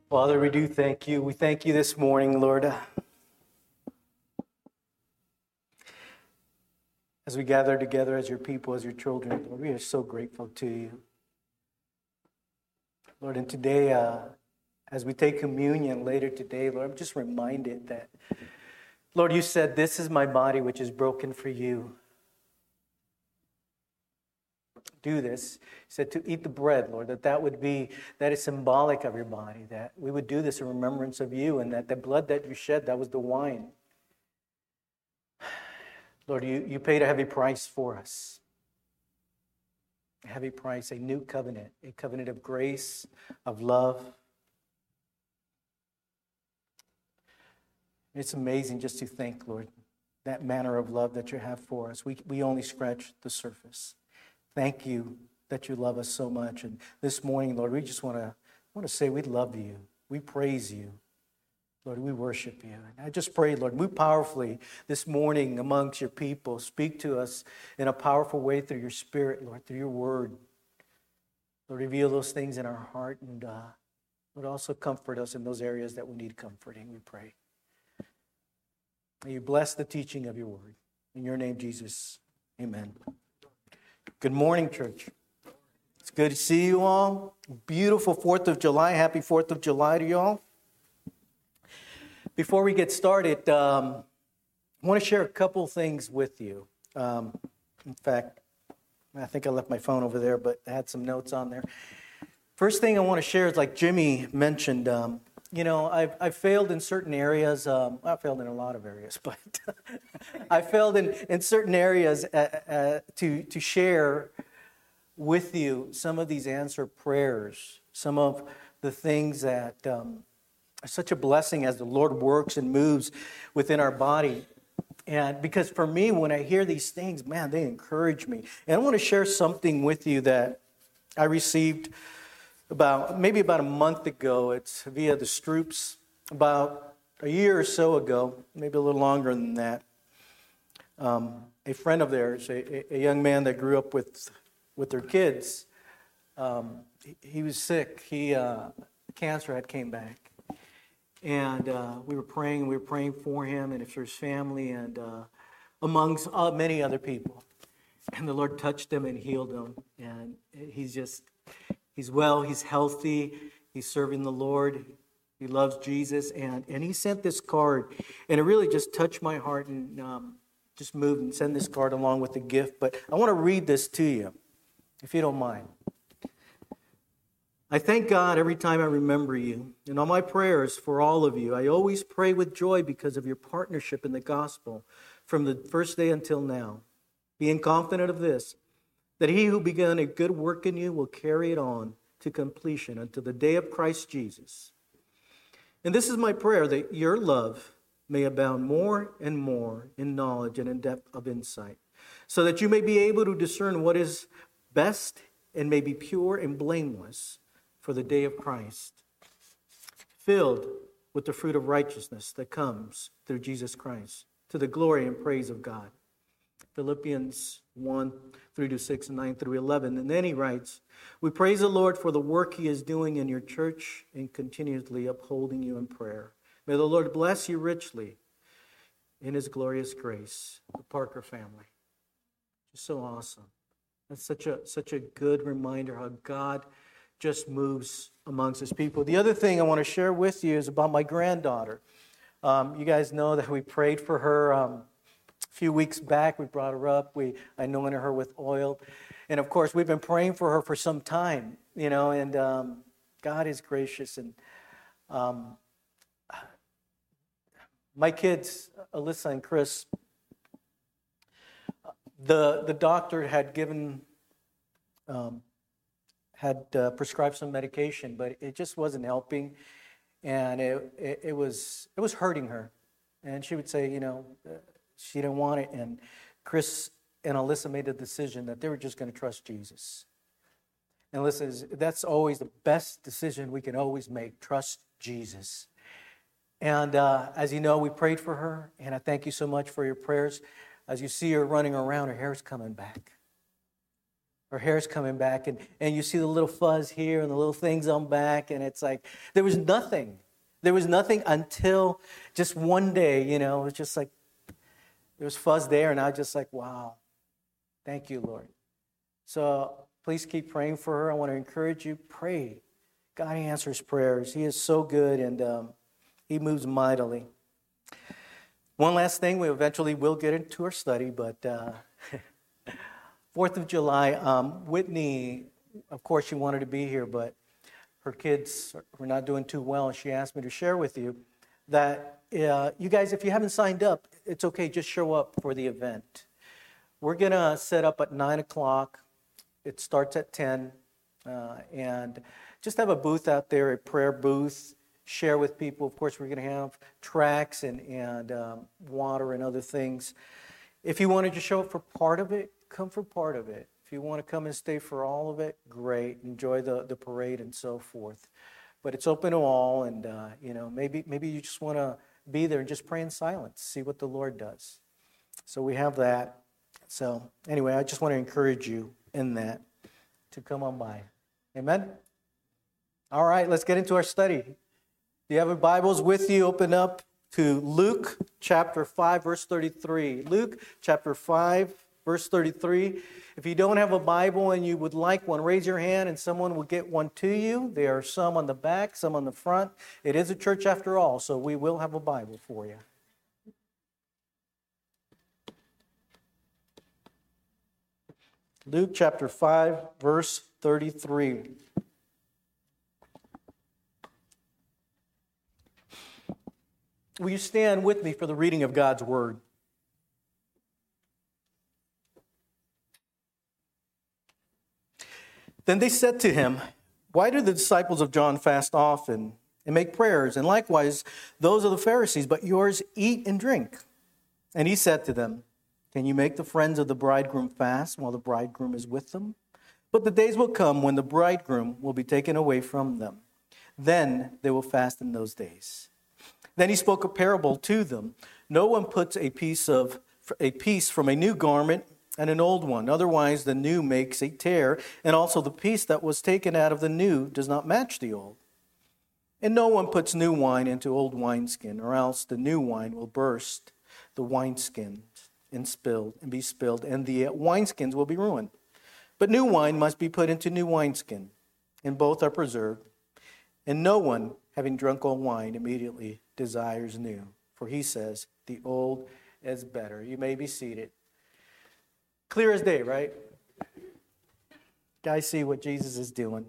Father, we do thank you. We thank you this morning, Lord. As we gather together as your people, as your children, Lord, we are so grateful to you. Lord, and today, as we take communion later today, Lord, I'm just reminded that, Lord, you said, this is my body which is broken for you. Do this. You said to eat the bread, Lord, that is symbolic of your body, that we would do this in remembrance of you, and that the blood that you shed, that was the wine. Lord, you paid a heavy price for us. A heavy price, a new covenant, a covenant of grace, of love. It's amazing just to think, Lord, that manner of love that you have for us. We only scratch the surface. Thank you that you love us so much. And this morning, Lord, we just want to say we love you. We praise you. Lord, we worship you. And I just pray, Lord, move powerfully this morning amongst your people. Speak to us in a powerful way through your Spirit, Lord, through your word. Lord, reveal those things in our heart, and Lord, also comfort us in those areas that we need comforting, we pray. May you bless the teaching of your word. In your name, Jesus, amen. Good morning, church. It's good to see you all. Beautiful 4th of July. Happy 4th of July to you all. Before we get started, I want to share a couple things with you. In fact, I think I left my phone over there, but I had some notes on there. First thing I want to share is, like Jimmy mentioned, I've failed in certain areas. I failed in a lot of areas, but I failed in certain areas to share with you some of these answered prayers, some of the things that are such a blessing as the Lord works and moves within our body. And because for me, when I hear these things, man, they encourage me. And I want to share something with you that I received maybe about a month ago. It's via the Stroops. About a year or so ago, maybe a little longer than that, a friend of theirs, a young man that grew up with their kids, he was sick. Cancer had came back. And we were praying for him and for his family, and amongst many other people. And the Lord touched him and healed him. And he's well, he's healthy, he's serving the Lord, he loves Jesus. And he sent this card, and it really just touched my heart, and just moved and sent this card along with the gift. But I want to read this to you, if you don't mind. I thank God every time I remember you. In all my prayers for all of you, I always pray with joy because of your partnership in the gospel from the first day until now. Being confident of this, that he who began a good work in you will carry it on to completion until the day of Christ Jesus. And this is my prayer, that your love may abound more and more in knowledge and in depth of insight, so that you may be able to discern what is best and may be pure and blameless for the day of Christ, filled with the fruit of righteousness that comes through Jesus Christ, to the glory and praise of God. Philippians 1, 3-6, and 9 through 11. And then he writes, we praise the Lord for the work he is doing in your church and continuously upholding you in prayer. May the Lord bless you richly in his glorious grace. The Parker family. Just so awesome. That's such a good reminder how God just moves amongst his people. The other thing I want to share with you is about my granddaughter. You guys know that we prayed for her a few weeks back. We brought her up. I anointed her with oil. And of course, we've been praying for her for some time, and God is gracious. And my kids, Alyssa and Chris, the doctor had prescribed some medication, but it just wasn't helping, and it was hurting her. And she would say, she didn't want it. And Chris and Alyssa made a decision that they were just going to trust Jesus. And listen, that's always the best decision we can always make. Trust Jesus. And as you know, we prayed for her, and I thank you so much for your prayers. As you see her running around, her hair's coming back. Her hair's coming back, and you see the little fuzz here and the little things on back, and it's like, there was nothing. There was nothing until just one day, it was just like, there was fuzz there, and I was just like, wow, thank you, Lord. So please keep praying for her. I want to encourage you, pray. God answers prayers. He is so good, and He moves mightily. One last thing, we eventually will get into our study, but 4th of July, Whitney, of course, she wanted to be here, but her kids were not doing too well, and she asked me to share with you that you guys, if you haven't signed up, it's okay, just show up for the event. We're going to set up at 9 o'clock. It starts at 10, and just have a booth out there, a prayer booth, share with people. Of course, we're going to have tracts and water and other things. If you wanted to show up for part of it, come for part of it. If you want to come and stay for all of it, great. Enjoy the parade and so forth. But it's open to all, and maybe you just want to be there and just pray in silence, see what the Lord does. So we have that. So anyway, I just want to encourage you in that to come on by. Amen? All right, let's get into our study. Do you have your Bibles with you? Open up to Luke chapter 5, verse 33. Luke chapter 5, verse 33. If you don't have a Bible and you would like one, raise your hand and someone will get one to you. There are some on the back, some on the front. It is a church after all, so we will have a Bible for you. Luke chapter 5, verse 33. Will you stand with me for the reading of God's Word? Then they said to him, "Why do the disciples of John fast often and make prayers, and likewise those of the Pharisees, but yours eat and drink?" And he said to them, "Can you make the friends of the bridegroom fast while the bridegroom is with them? But the days will come when the bridegroom will be taken away from them. Then they will fast in those days." Then he spoke a parable to them. "No one puts a piece from a new garment and an old one. Otherwise, the new makes a tear, and also the piece that was taken out of the new does not match the old. And no one puts new wine into old wineskin, or else the new wine will burst the wineskin and be spilled, and the wineskins will be ruined. But new wine must be put into new wineskin, and both are preserved. And no one, having drunk old wine, immediately desires new, for he says, the old is better." You may be seated. Clear as day, right? Guys see what Jesus is doing.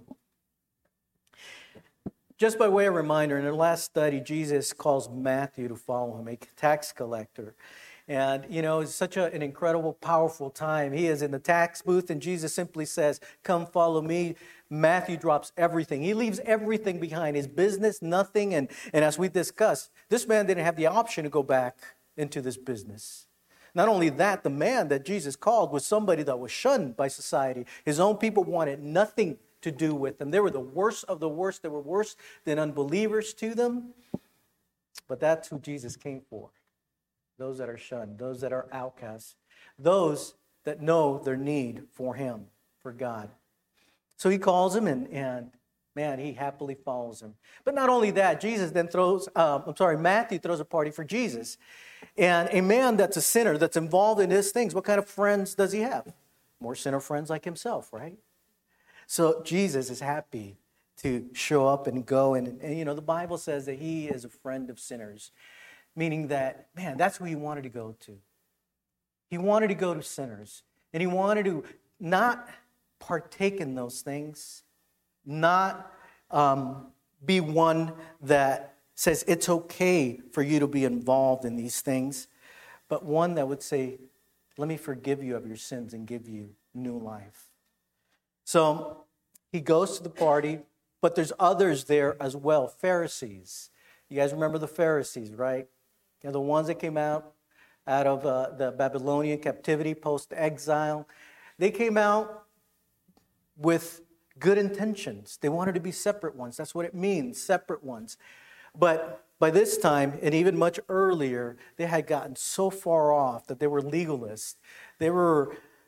Just by way of reminder, in the last study, Jesus calls Matthew to follow him, a tax collector. And, it's such an incredible, powerful time. He is in the tax booth, and Jesus simply says, "Come follow me." Matthew drops everything. He leaves everything behind, his business, nothing. And as we discussed, this man didn't have the option to go back into this business. Not only that, the man that Jesus called was somebody that was shunned by society. His own people wanted nothing to do with him. They were the worst of the worst. They were worse than unbelievers to them. But that's who Jesus came for. Those that are shunned, those that are outcasts, those that know their need for him, for God. So he calls him, and man, he happily follows him. But not only that, Matthew throws a party for Jesus. And a man that's a sinner, that's involved in his things, what kind of friends does he have? More sinner friends like himself, right? So Jesus is happy to show up and go. And the Bible says that he is a friend of sinners. Meaning that, man, that's who he wanted to go to. He wanted to go to sinners. And he wanted to not partake in those things, not be one that says it's okay for you to be involved in these things, but one that would say, "Let me forgive you of your sins and give you new life." So he goes to the party, but there's others there as well, Pharisees. You guys remember the Pharisees, right? The ones that came out of the Babylonian captivity, post-exile. They came out with good intentions. They wanted to be separate ones. That's what it means, separate ones. But by this time, and even much earlier, they had gotten so far off that they were legalists. They were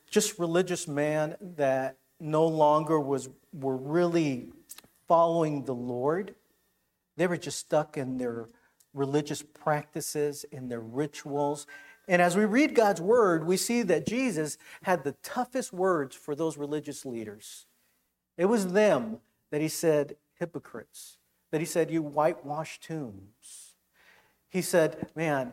just religious man that no longer were really following the Lord. They were just stuck in their religious practices, in their rituals. And as we read God's word, we see that Jesus had the toughest words for those religious leaders. It was them that he said, hypocrites, that he said, you whitewash tombs. He said, man,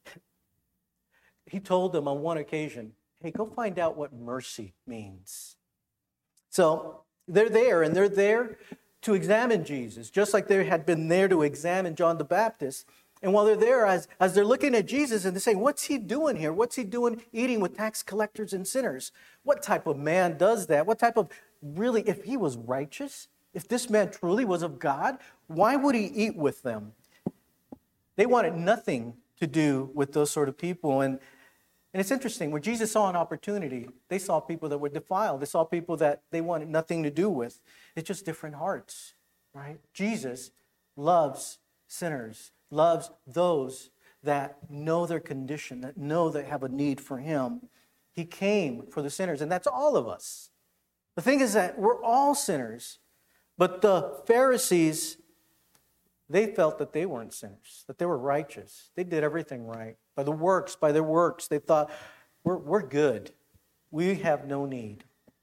he told them on one occasion, hey, go find out what mercy means. So they're there to examine Jesus, just like they had been there to examine John the Baptist. And while they're there, as they're looking at Jesus and they're saying, what's he doing here? What's he doing eating with tax collectors and sinners? What type of man does that? What type of, really, if he was righteous, if this man truly was of God, why would he eat with them? They wanted nothing to do with those sort of people. And it's interesting, when Jesus saw an opportunity, they saw people that were defiled. They saw people that they wanted nothing to do with. It's just different hearts, right? Jesus loves sinners, loves those that know their condition, that know they have a need for him. He came for the sinners, and that's all of us. The thing is that we're all sinners, but the Pharisees, they felt that they weren't sinners, that they were righteous. They did everything right. By their works, they thought, we're good. We have no need.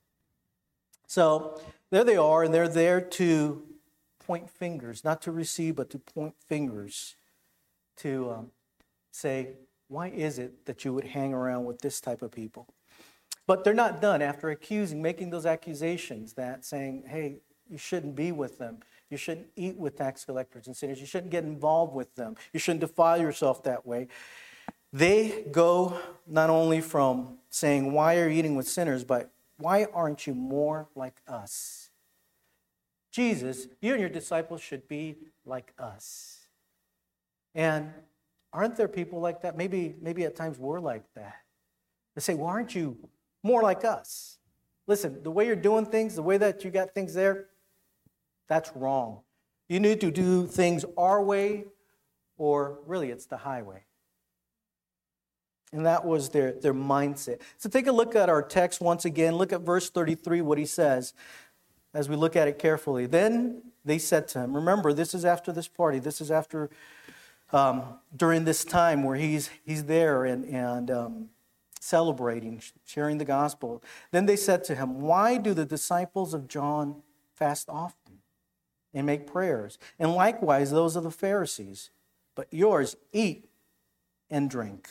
So there they are, and they're there to point fingers, not to receive, but to point fingers, to say, why is it that you would hang around with this type of people? But they're not done. After making those accusations, that saying, hey, you shouldn't be with them. You shouldn't eat with tax collectors and sinners. You shouldn't get involved with them. You shouldn't defile yourself that way. They go not only from saying, why are you eating with sinners, but why aren't you more like us? Jesus, you and your disciples should be like us. And aren't there people like that? Maybe at times we're like that. They say, why aren't you more like us? Listen, the way you're doing things, the way that you got things there, that's wrong. You need to do things our way, or really it's the highway. And that was their mindset. So take a look at our text once again. Look at verse 33, what he says, as we look at it carefully. Then they said to him, remember, this is after this party. This is after, during this time where he's there and celebrating, sharing the gospel. Then they said to him, why do the disciples of John fast often and make prayers? And likewise those of the Pharisees. But yours eat and drink.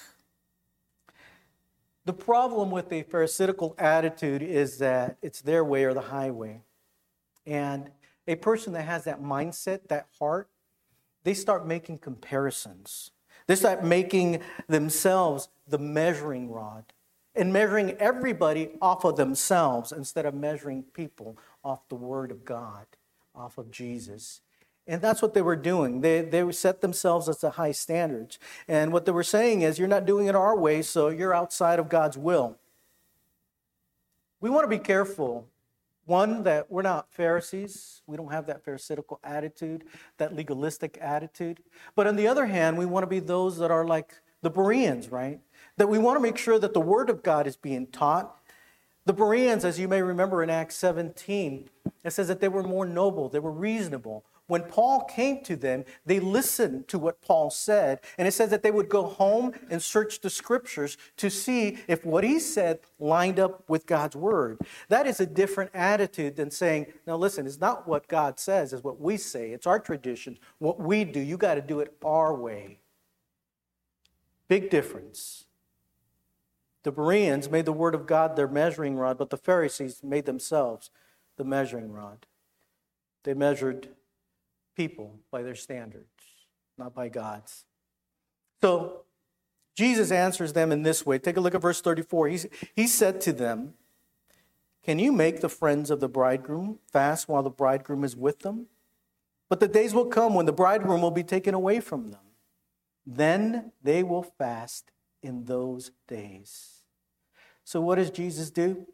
The problem with a Pharisaical attitude is that it's their way or the highway. And a person that has that mindset, that heart, they start making comparisons. They start making themselves the measuring rod and measuring everybody off of themselves instead of measuring people off the Word of God, off of Jesus. And that's what they were doing. They set themselves as the high standards. And what they were saying is, you're not doing it our way, so you're outside of God's will. We want to be careful. One, that we're not Pharisees. We don't have that Pharisaical attitude, that legalistic attitude. But on the other hand, we want to be those that are like the Bereans, right? That we want to make sure that the Word of God is being taught. The Bereans, as you may remember in Acts 17, it says that they were more noble, they were reasonable. When Paul came to them, they listened to what Paul said. And it says that they would go home and search the scriptures to see if what he said lined up with God's word. That is a different attitude than saying, now listen, it's not what God says, it's what we say. It's our tradition, what we do. You got to do it our way. Big difference. The Bereans made the word of God their measuring rod, but the Pharisees made themselves the measuring rod. They measured people by their standards, not by God's. So Jesus answers them in this way. Take a look at verse 34. He said to them, can you make the friends of the bridegroom fast while the bridegroom is with them? But the days will come when the bridegroom will be taken away from them. Then they will fast in those days. So what does Jesus do?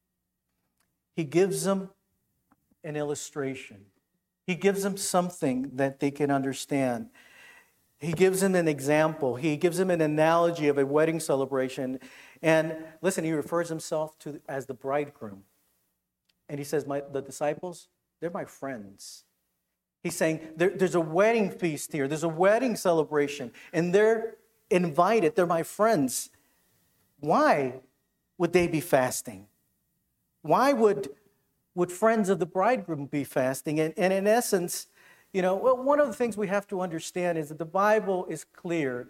He gives them an illustration. He gives them something that they can understand. He gives them an example. He gives them an analogy of a wedding celebration. And listen, he refers himself to as the bridegroom. And he says, the disciples, they're my friends. He's saying there's a wedding feast here. There's a wedding celebration. And they're invited. They're my friends. Why would they be fasting? Why would friends of the bridegroom be fasting? And in essence, one of the things we have to understand is that the Bible is clear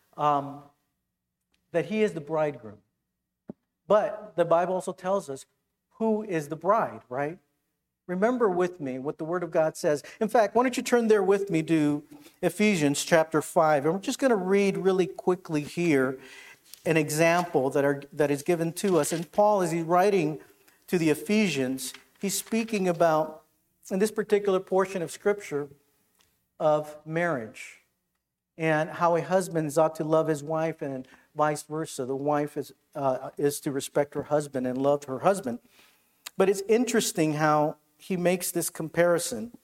that he is the bridegroom. But the Bible also tells us who is the bride, right? Remember with me what the Word of God says. In fact, why don't you turn there with me to Ephesians chapter 5. And we're just going to read really quickly here an example that is given to us. And Paul, as he's writing to the Ephesians, he's speaking about, in this particular portion of Scripture, of marriage and how a husband ought to love his wife and vice versa. The wife is to respect her husband and love her husband. But it's interesting how he makes this comparison.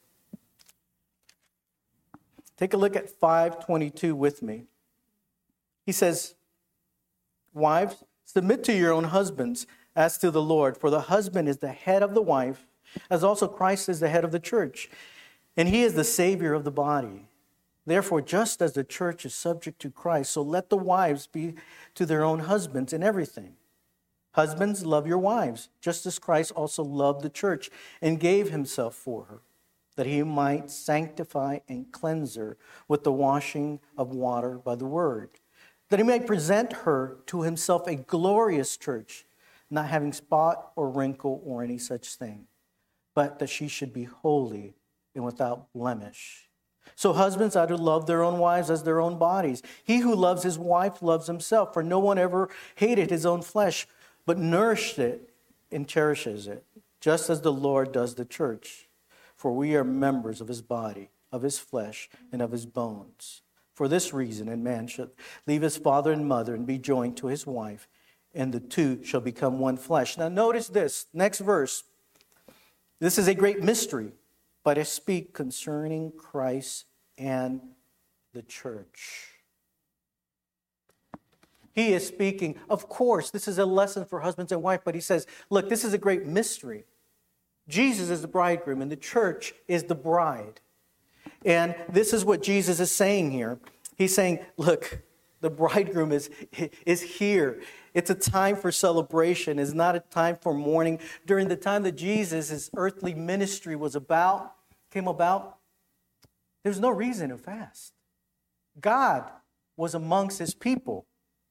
Take a look at 5:22 with me. He says, "Wives, submit to your own husbands as to the Lord, for the husband is the head of the wife, as also Christ is the head of the church, and he is the Savior of the body. Therefore, just as the church is subject to Christ, so let the wives be to their own husbands in everything. Husbands, love your wives, just as Christ also loved the church and gave himself for her, that he might sanctify and cleanse her with the washing of water by the word, that he might present her to himself a glorious church, not having spot or wrinkle or any such thing, but that she should be holy and without blemish. So husbands are to love their own wives as their own bodies. He who loves his wife loves himself, for no one ever hated his own flesh, but nourished it and cherishes it, just as the Lord does the church. For we are members of his body, of his flesh, and of his bones. For this reason, a man should leave his father and mother and be joined to his wife, and the two shall become one flesh." Now notice this, next verse. "This is a great mystery, but I speak concerning Christ and the church." He is speaking, of course, this is a lesson for husbands and wives, but he says, look, this is a great mystery. Jesus is the bridegroom and the church is the bride. And this is what Jesus is saying here. He's saying, look, the bridegroom is here. It's a time for celebration. It's not a time for mourning. During the time that Jesus' earthly ministry came about, there's no reason to fast. God was amongst his people.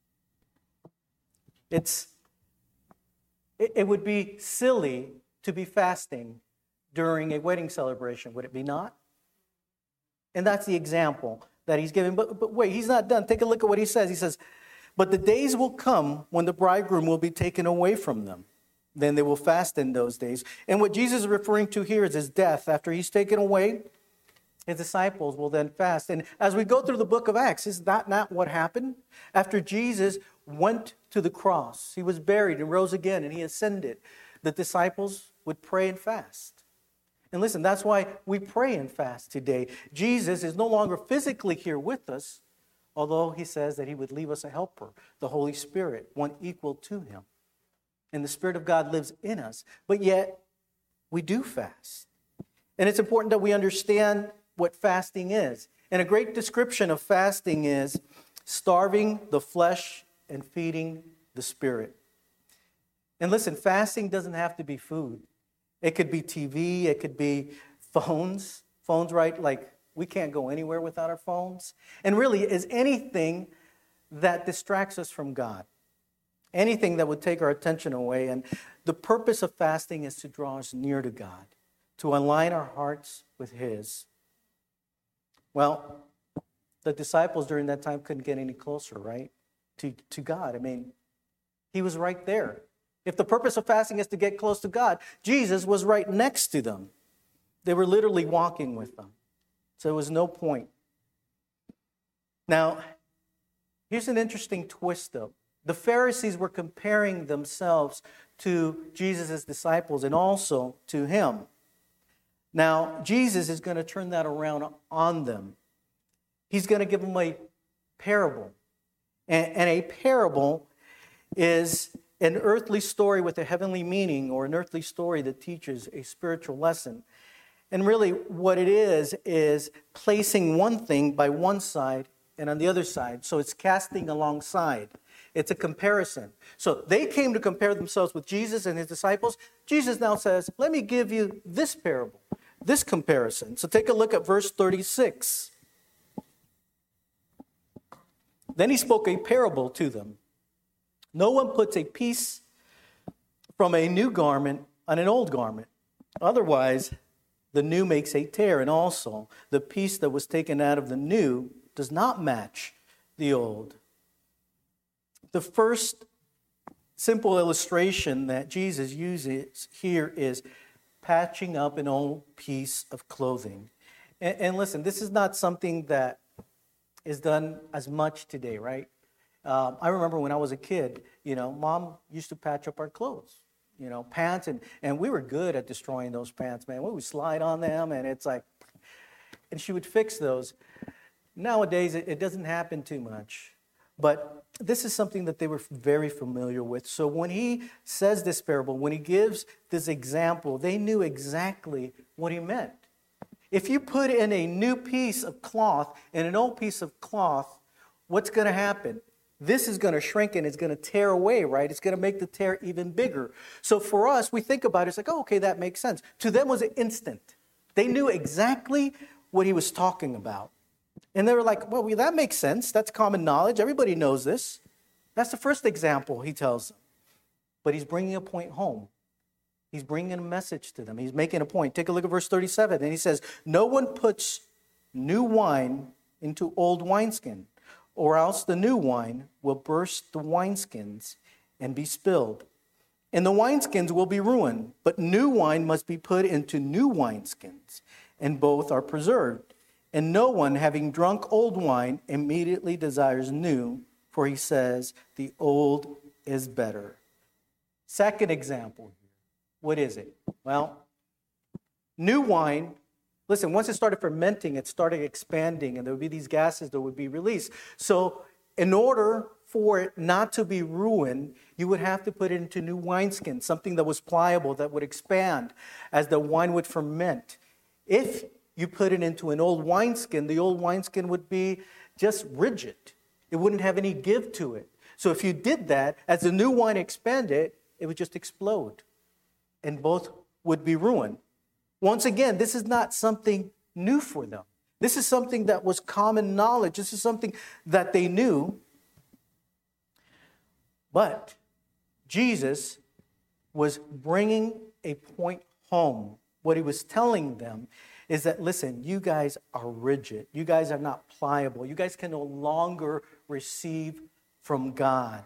It would be silly to be fasting during a wedding celebration, would it be not? And that's the example that he's giving. But wait, he's not done. Take a look at what he says. He says, "But the days will come when the bridegroom will be taken away from them. Then they will fast in those days." And what Jesus is referring to here is his death. After he's taken away, his disciples will then fast. And as we go through the book of Acts, is that not what happened? After Jesus went to the cross, he was buried and rose again, and he ascended, the disciples would pray and fast. And listen, that's why we pray and fast today. Jesus is no longer physically here with us, although he says that he would leave us a helper, the Holy Spirit, one equal to him. And the Spirit of God lives in us, but yet we do fast. And it's important that we understand what fasting is. And a great description of fasting is starving the flesh and feeding the spirit. And listen, fasting doesn't have to be food. It could be TV, it could be phones. Phones, right? Like, we can't go anywhere without our phones. And really, is anything that distracts us from God. Anything that would take our attention away. And the purpose of fasting is to draw us near to God, to align our hearts with his. Well, the disciples during that time couldn't get any closer, right? To God. I mean, he was right there. If the purpose of fasting is to get close to God, Jesus was right next to them. They were literally walking with them. So there was no point. Now, here's an interesting twist, though. The Pharisees were comparing themselves to Jesus' disciples and also to him. Now, Jesus is going to turn that around on them. He's going to give them a parable. And a parable is an earthly story with a heavenly meaning, or an earthly story that teaches a spiritual lesson. And really what it is placing one thing by one side and on the other side. So it's casting alongside. It's a comparison. So they came to compare themselves with Jesus and his disciples. Jesus now says, let me give you this parable, this comparison. So take a look at verse 36. Then he spoke a parable to them. No one puts a piece from a new garment on an old garment. Otherwise, the new makes a tear, and also the piece that was taken out of the new does not match the old. The first simple illustration that Jesus uses here is patching up an old piece of clothing. And listen, this is not something that is done as much today, right? I remember when I was a kid, Mom used to patch up our clothes, pants, and we were good at destroying those pants, man. We would slide on them, and it's like, and she would fix those. Nowadays, it doesn't happen too much, but this is something that they were very familiar with. So when he says this parable, when he gives this example, they knew exactly what he meant. If you put in a new piece of cloth and an old piece of cloth, what's going to happen? This is going to shrink and it's going to tear away, right? It's going to make the tear even bigger. So for us, we think about it, it's like, oh, okay, that makes sense. To them, it was instant. They knew exactly what he was talking about. And they were like, well, that makes sense. That's common knowledge. Everybody knows this. That's the first example he tells them. But he's bringing a point home. He's bringing a message to them. He's making a point. Take a look at verse 37. And he says, no one puts new wine into old wineskin, or else the new wine will burst the wineskins and be spilled. And the wineskins will be ruined. But new wine must be put into new wineskins, and both are preserved. And no one, having drunk old wine, immediately desires new, for he says, the old is better. Second example. What is it? Well, new wine, listen, once it started fermenting, it started expanding, and there would be these gases that would be released. So in order for it not to be ruined, you would have to put it into new wineskin, something that was pliable, that would expand as the wine would ferment. If you put it into an old wineskin, the old wineskin would be just rigid. It wouldn't have any give to it. So if you did that, as the new wine expanded, it would just explode, and both would be ruined. Once again, this is not something new for them. This is something that was common knowledge. This is something that they knew. But Jesus was bringing a point home. What he was telling them is that, listen, you guys are rigid. You guys are not pliable. You guys can no longer receive from God.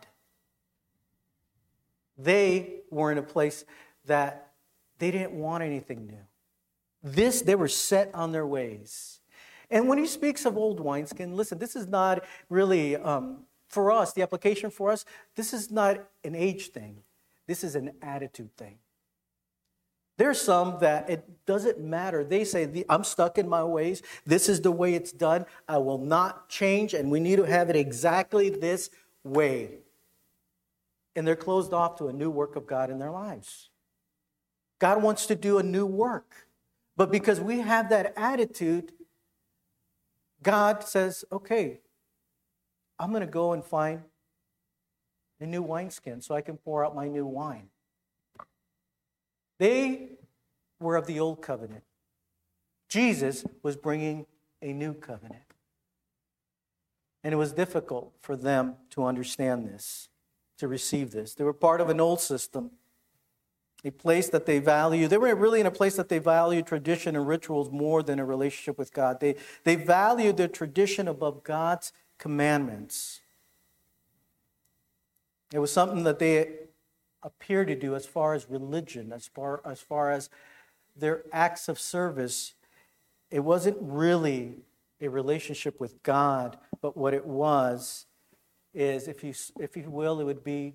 They were in a place that they didn't want anything new. They were set on their ways. And when he speaks of old wineskin, listen, this is not really, for us, the application for us, this is not an age thing. This is an attitude thing. There's some that it doesn't matter. They say, I'm stuck in my ways. This is the way it's done. I will not change, and we need to have it exactly this way. And they're closed off to a new work of God in their lives. God wants to do a new work. But because we have that attitude, God says, okay, I'm going to go and find a new wineskin so I can pour out my new wine. They were of the old covenant. Jesus was bringing a new covenant. And it was difficult for them to understand this, to receive this. They were part of an old system, a place that they value. They were really in a place that they valued tradition and rituals more than a relationship with God. They valued their tradition above God's commandments. It was something that they appear to do as far as religion, as far as their acts of service. It wasn't really a relationship with God, but what it was is, if you will, it would be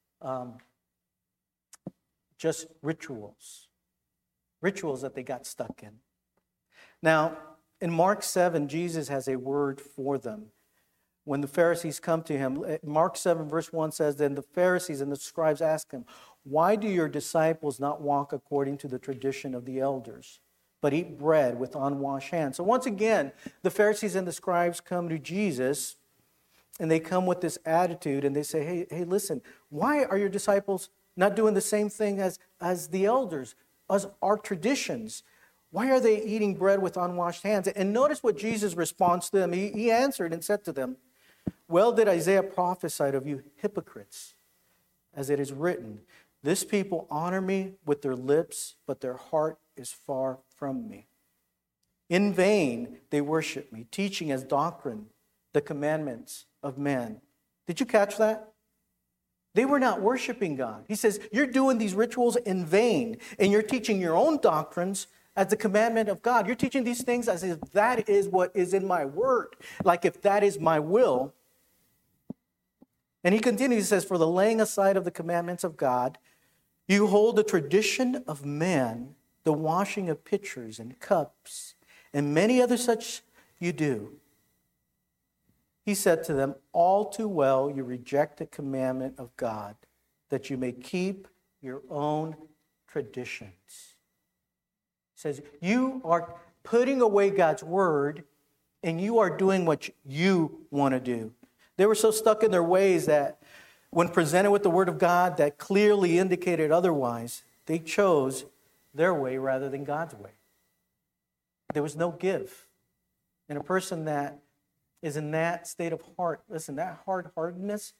just rituals that they got stuck in. Now, in Mark 7, Jesus has a word for them. when the Pharisees come to him. Mark 7 verse 1 says, then the Pharisees and the scribes ask him, why do your disciples not walk according to the tradition of the elders, but eat bread with unwashed hands? So once again, the Pharisees and the scribes come to Jesus, and they come with this attitude, and they say, hey, listen, why are your disciples not doing the same thing as the elders, as our traditions? Why are they eating bread with unwashed hands? And notice what Jesus responds to them. He answered and said to them, well did Isaiah prophesy of you hypocrites, as it is written, this people honor me with their lips, but their heart is far from me. In vain they worship me, teaching as doctrine the commandments of man. Did you catch that? They were not worshiping God. He says, you're doing these rituals in vain, and you're teaching your own doctrines as the commandment of God. You're teaching these things as if that is what is in my word, like if that is my will. And he continues, he says, for the laying aside of the commandments of God, you hold the tradition of man, the washing of pitchers and cups, and many other such you do. He said to them, all too well you reject the commandment of God, that you may keep your own traditions. He says, you are putting away God's word, and you are doing what you want to do. They were so stuck in their ways that when presented with the word of God that clearly indicated otherwise, they chose their way rather than God's way. There was no give. And a person that is in that state of heart, listen, that hard-heartedness,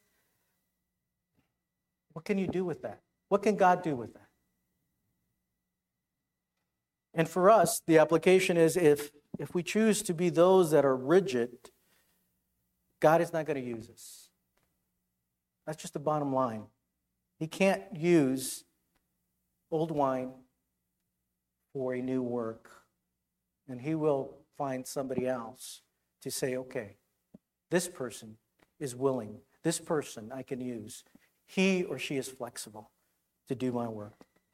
what can you do with that? What can God do with that? And for us, the application is if we choose to be those that are rigid, God is not going to use us. That's just the bottom line. He can't use old wine for a new work. And he will find somebody else to say, okay, this person is willing. This person I can use. He or she is flexible to do my work.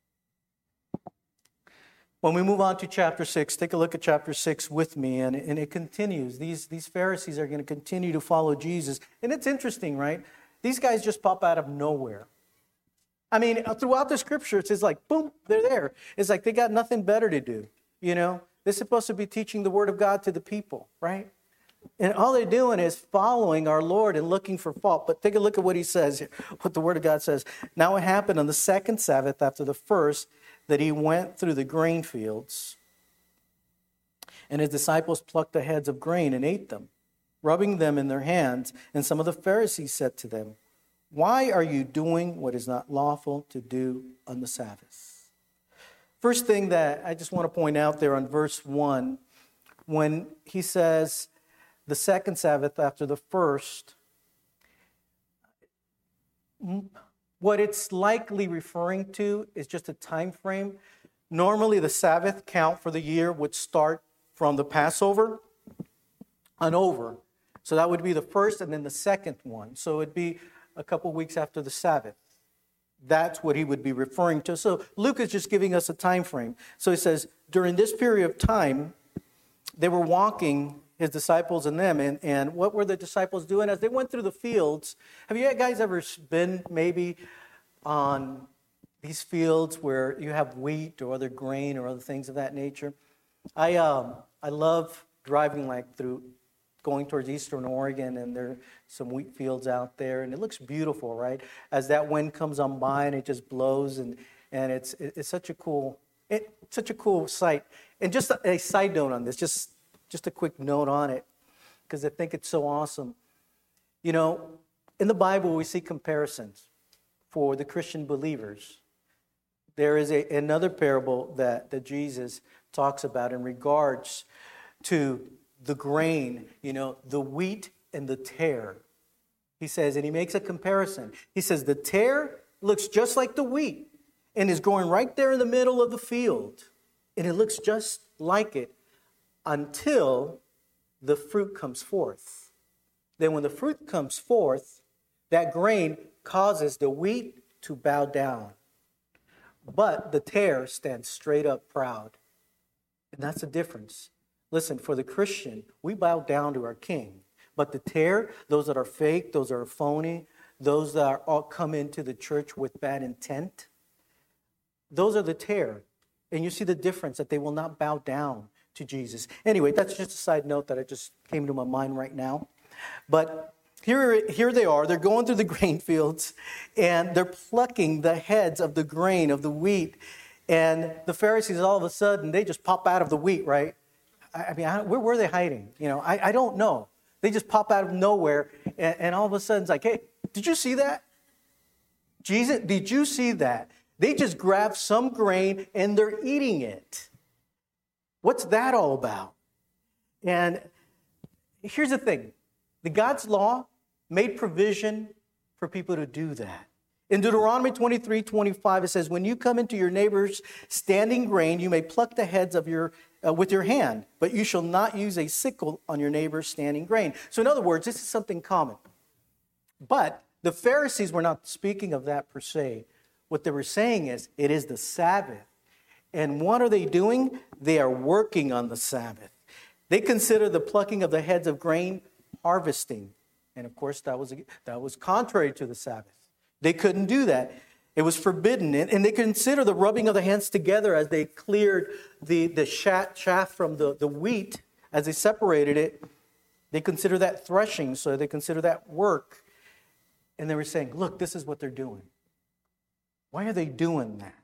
When we move on to chapter 6, take a look at chapter 6 with me, and it continues. These Pharisees are going to continue to follow Jesus. And it's interesting, right? These guys just pop out of nowhere. I mean, throughout the scriptures, it's like, boom, they're there. It's like they got nothing better to do, you know? They're supposed to be teaching the word of God to the people, right? And all they're doing is following our Lord and looking for fault. But take a look at what he says here, what the word of God says. Now it happened on the second Sabbath after the first that he went through the grain fields, and his disciples plucked the heads of grain and ate them, rubbing them in their hands. And some of the Pharisees said to them, why are you doing what is not lawful to do on the Sabbath? First thing that I just want to point out there on verse 1, when he says the second Sabbath after the first, what it's likely referring to is just a time frame. Normally the Sabbath count for the year would start from the Passover on over. So that would be the first and then the second one. So it'd be a couple weeks after the Sabbath. That's what he would be referring to. So Luke is just giving us a time frame. So he says, during this period of time, they were walking, his disciples and them. And what were the disciples doing? As they went through the fields, have you guys ever been maybe on these fields where you have wheat or other grain or other things of that nature? I love driving going towards eastern Oregon, and there are some wheat fields out there, and it looks beautiful, right? As that wind comes on by and it just blows, and it's such a cool sight. And just a side note on this, just a quick note on it, because I think it's so awesome. You know, in the Bible we see comparisons for the Christian believers. There is another parable that Jesus talks about in regards to the grain, you know, the wheat and the tare. He says, and he makes a comparison. He says, the tare looks just like the wheat and is growing right there in the middle of the field. And it looks just like it until the fruit comes forth. Then when the fruit comes forth, that grain causes the wheat to bow down. But the tare stands straight up proud. And that's the difference. Listen, for the Christian, we bow down to our King. But the tare, those that are fake, those that are phony, those that are all come into the church with bad intent, those are the tare. And you see the difference, that they will not bow down to Jesus. Anyway, that's just a side note that I just came to my mind right now. But here they are. They're going through the grain fields, and they're plucking the heads of the grain, of the wheat. And the Pharisees, all of a sudden, they just pop out of the wheat, right? I mean, where were they hiding? I don't know. They just pop out of nowhere, and all of a sudden, it's like, hey, did you see that? Jesus, did you see that? They just grabbed some grain, and they're eating it. What's that all about? And here's the thing. The God's law made provision for people to do that. In Deuteronomy 23:25, it says, when you come into your neighbor's standing grain, you may pluck the heads of with your hand, but you shall not use a sickle on your neighbor's standing grain. So in other words, this is something common. But the Pharisees were not speaking of that per se. What they were saying is, it is the Sabbath. And what are they doing? They are working on the Sabbath. They consider the plucking of the heads of grain harvesting. And of course, that was contrary to the Sabbath. They couldn't do that. It was forbidden. And they consider the rubbing of the hands together as they cleared the chaff from the wheat, as they separated it. They consider that threshing, so they consider that work. And they were saying, look, this is what they're doing. Why are they doing that?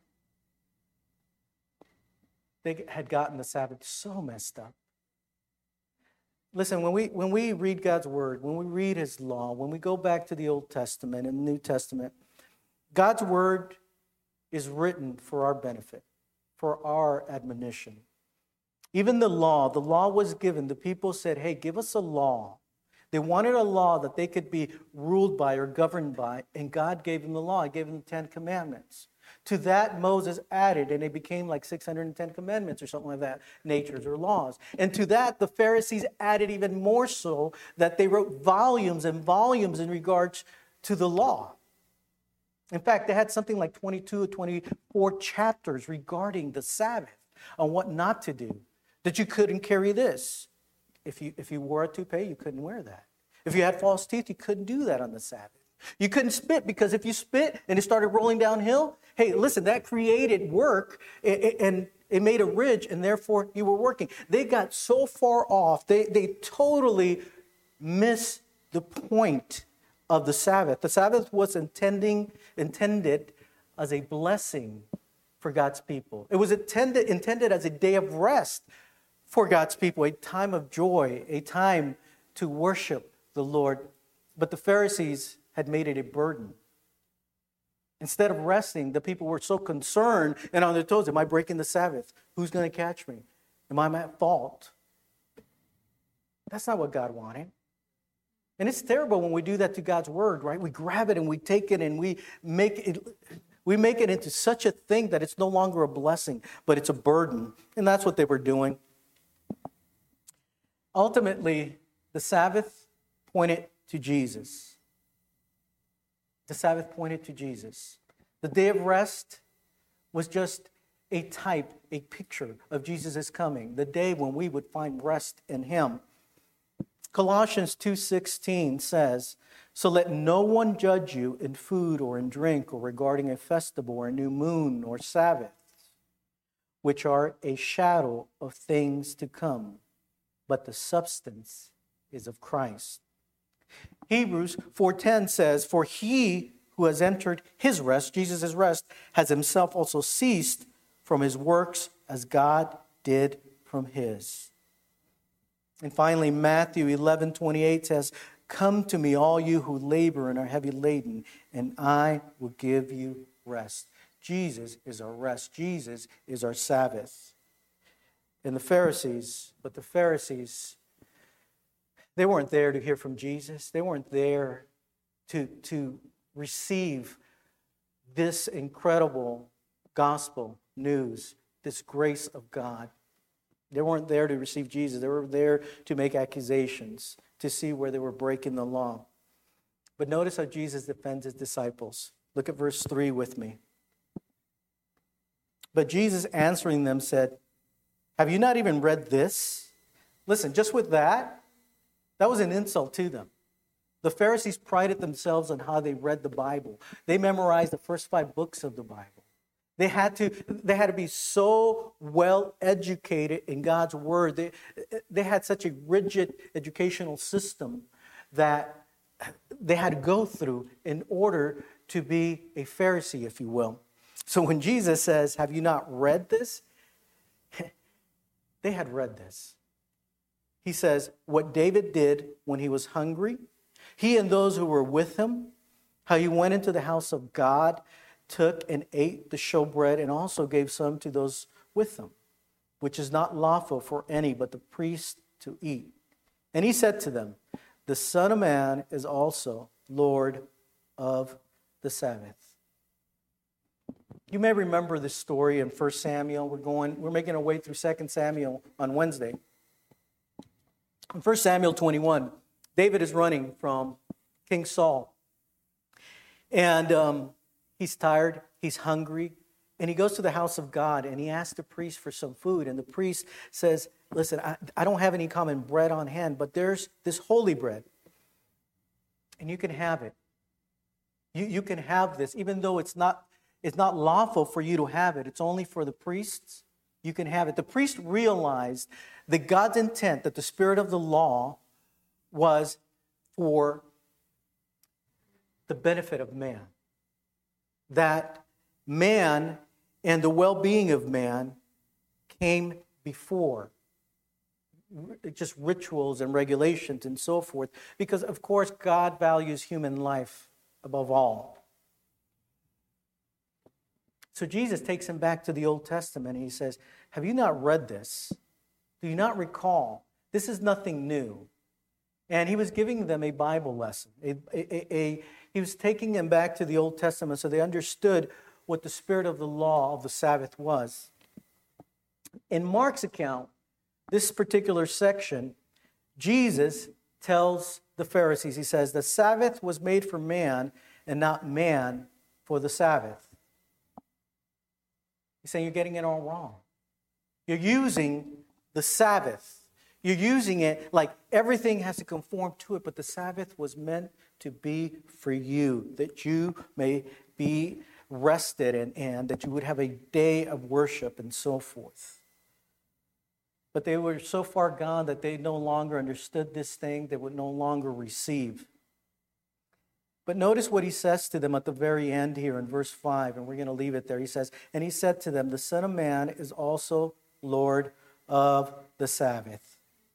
They had gotten the Sabbath so messed up. Listen, when we read God's word, when we read his law, when we go back to the Old Testament and the New Testament, God's word is written for our benefit, for our admonition. Even the law was given. The people said, hey, give us a law. They wanted a law that they could be ruled by or governed by, and God gave them the law. He gave them the 10 Commandments. To that, Moses added, and it became like 610 commandments or something like that, natures or laws. And to that, the Pharisees added even more so, that they wrote volumes and volumes in regards to the law. In fact, they had something like 22 or 24 chapters regarding the Sabbath, on what not to do. That you couldn't carry this. If you wore a toupee, you couldn't wear that. If you had false teeth, you couldn't do that on the Sabbath. You couldn't spit, because if you spit and it started rolling downhill, hey, listen, that created work, and it made a ridge, and therefore you were working. They got so far off, they totally missed the point of the Sabbath. The Sabbath was intended as a blessing for God's people. It was intended as a day of rest for God's people, a time of joy, a time to worship the Lord. But the Pharisees had made it a burden. Instead of resting, the people were so concerned and on their toes. Am I breaking the Sabbath? Who's going to catch me? Am I at fault? That's not what God wanted. And it's terrible when we do that to God's word, right? We grab it and we take it and we make it into such a thing that it's no longer a blessing, but it's a burden. And that's what they were doing. Ultimately, the Sabbath pointed to Jesus. The Sabbath pointed to Jesus. The day of rest was just a type, a picture of Jesus' coming, the day when we would find rest in him. Colossians 2:16 says, so let no one judge you in food or in drink or regarding a festival or a new moon or Sabbath, which are a shadow of things to come, but the substance is of Christ. Hebrews 4:10 says, for he who has entered his rest, Jesus' rest, has himself also ceased from his works as God did from his. And finally, Matthew 11:28 says, come to me, all you who labor and are heavy laden, and I will give you rest. Jesus is our rest. Jesus is our Sabbath. And the Pharisees, they weren't there to hear from Jesus. They weren't there to receive this incredible gospel news, this grace of God. They weren't there to receive Jesus. They were there to make accusations, to see where they were breaking the law. But notice how Jesus defends his disciples. Look at verse 3 with me. But Jesus answering them said, have you not even read this? Listen, just with that That was an insult to them. The Pharisees prided themselves on how they read the Bible. They memorized the first 5 books of the Bible. They had to be so well educated in God's word. They had such a rigid educational system that they had to go through in order to be a Pharisee, if you will. So when Jesus says, "Have you not read this?" They had read this. He says, what David did when he was hungry, he and those who were with him, how he went into the house of God, took and ate the showbread, and also gave some to those with him, which is not lawful for any but the priest to eat. And he said to them, the Son of Man is also Lord of the Sabbath. You may remember this story in 1 Samuel. We're making our way through 2 Samuel on Wednesday. In 1 Samuel 21, David is running from King Saul. And he's tired, he's hungry, and he goes to the house of God and he asks the priest for some food. And the priest says, listen, I don't have any common bread on hand, but there's this holy bread. And you can have it. You can have this, even though it's not lawful for you to have it. It's only for the priests. You can have it. The priest realized that God's intent, that the spirit of the law was for the benefit of man. That man and the well-being of man came before just rituals and regulations and so forth. Because, of course, God values human life above all. So Jesus takes him back to the Old Testament and he says, have you not read this? Do you not recall? This is nothing new. And he was giving them a Bible lesson. He was taking them back to the Old Testament so they understood what the spirit of the law of the Sabbath was. In Mark's account, this particular section, Jesus tells the Pharisees, he says, the Sabbath was made for man and not man for the Sabbath. He's saying you're getting it all wrong. You're using the Sabbath. You're using it like everything has to conform to it, but the Sabbath was meant to be for you, that you may be rested and that you would have a day of worship and so forth. But they were so far gone that they no longer understood this thing. They would no longer receive. But notice what he says to them at the very end here in verse 5, and we're going to leave it there. He says, and he said to them, the Son of Man is also Lord of the Sabbath.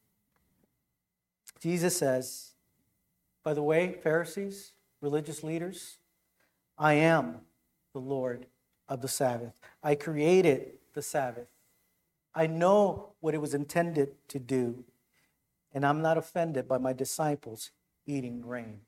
Jesus says, by the way, Pharisees, religious leaders, I am the Lord of the Sabbath. I created the Sabbath. I know what it was intended to do, and I'm not offended by my disciples eating grain.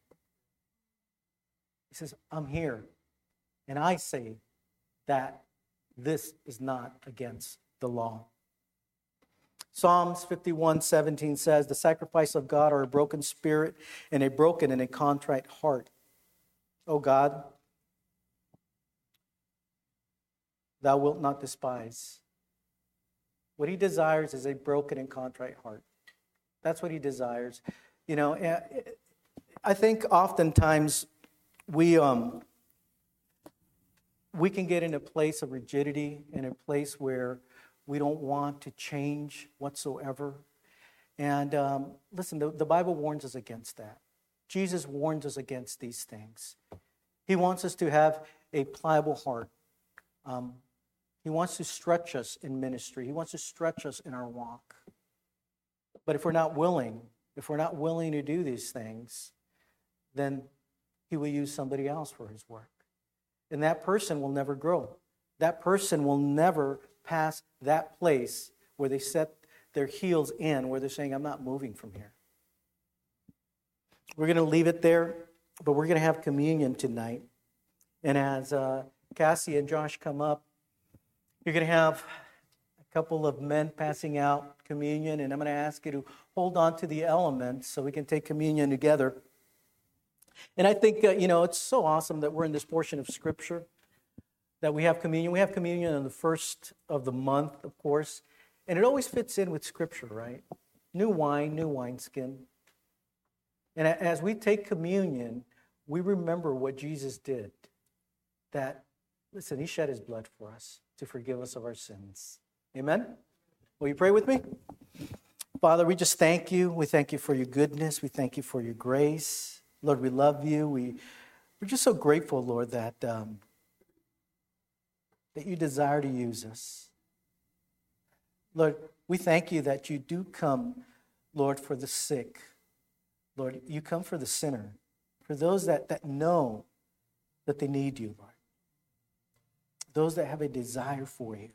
He says, I'm here, and I say that this is not against the law. Psalms 51:17 says, the sacrifice of God are a broken spirit and a broken and a contrite heart. O God, thou wilt not despise. What he desires is a broken and contrite heart. That's what he desires. You know, I think oftentimes we can get in a place of rigidity, in a place where we don't want to change whatsoever. And listen, the Bible warns us against that. Jesus warns us against these things. He wants us to have a pliable heart. He wants to stretch us in ministry. He wants to stretch us in our walk. But if we're not willing to do these things, then he will use somebody else for his work. And that person will never grow. That person will never pass that place where they set their heels in, where they're saying, I'm not moving from here. We're going to leave it there, but we're going to have communion tonight. And as Cassie and Josh come up, you're going to have a couple of men passing out communion, and I'm going to ask you to hold on to the elements so we can take communion together. And I think, it's so awesome that we're in this portion of Scripture, that we have communion. We have communion on the first of the month, of course, and it always fits in with Scripture, right? New wine, new wineskin. And as we take communion, we remember what Jesus did. That, listen, he shed his blood for us to forgive us of our sins. Amen? Will you pray with me? Father, we just thank you. We thank you for your goodness. We thank you for your grace. Lord, we love you. We're just so grateful, Lord, that that you desire to use us. Lord, we thank you that you do come, Lord, for the sick. Lord, you come for the sinner, for those that know that they need you, Lord. Those that have a desire for you.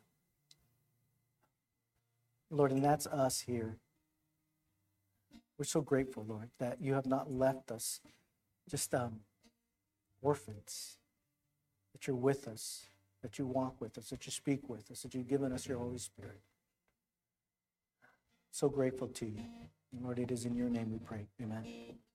Lord, and that's us here. We're so grateful, Lord, that you have not left us just orphans, that you're with us, that you walk with us, that you speak with us, that you've given us your Holy Spirit. So grateful to you. And Lord, it is in your name we pray. Amen.